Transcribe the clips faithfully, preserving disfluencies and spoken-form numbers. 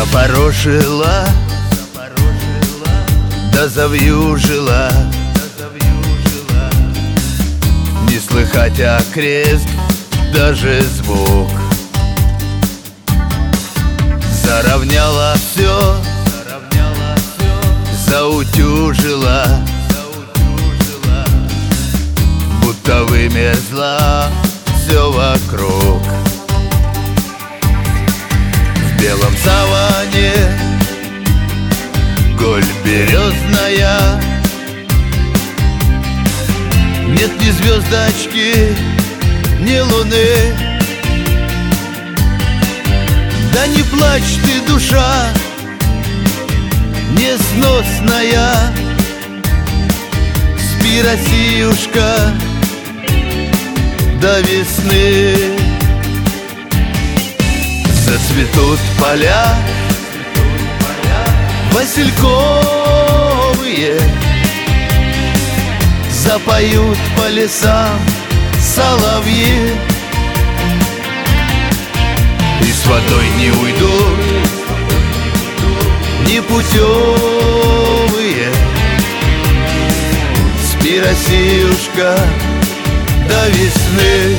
запорошила, да завьюжила, не слыхать окрест, даже звук. Заровняла все, заутюжила, будто вымерзла все вокруг. В белом саване голь березная, нет ни звездочки, ни луны. Да не плачь ты, душа несносная, спи, Россиюшка, до весны. Зацветут поля васильковые, запоют по лесам соловьи. И с водой не уйдут непутевые, спи, Россиюшка, до весны.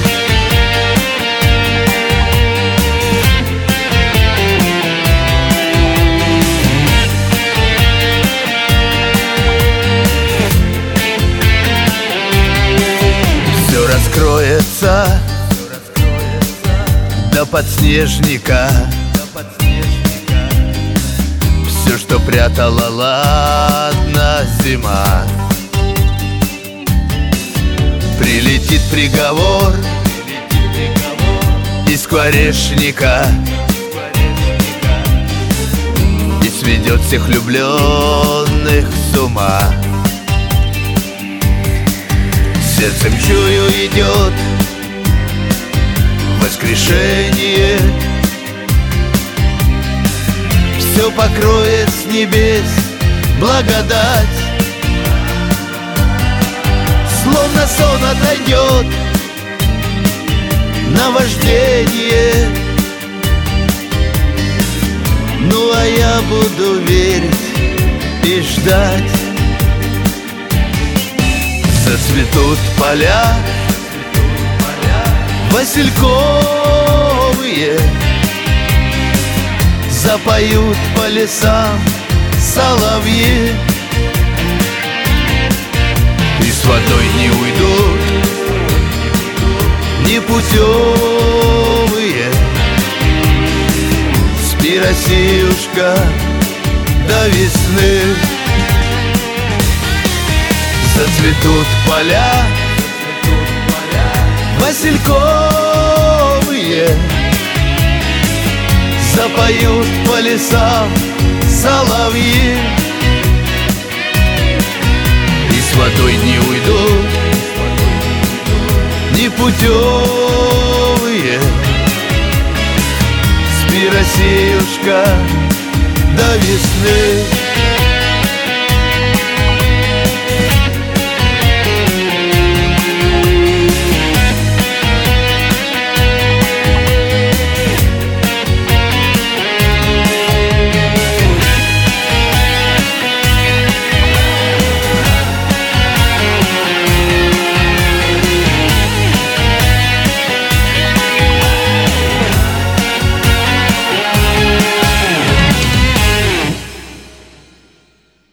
Все раскроется до подснежника, все, что прятала, ладно, зима. Прилетит приговор из скворечника и сведет всех влюбленных с ума. Сердцем чую, идет воскрешение, все покроет с небес благодать. Словно сон отойдет наваждение, ну а я буду верить и ждать. Зацветут поля васильковые, запоют по лесам соловьи. И с водой не уйдут непутевые, спи, Россиюшка, до весны. Зацветут поля васильковые, запоют по лесам соловьи. И с водой не уйдут непутевые, спи, Россиюшка, до весны.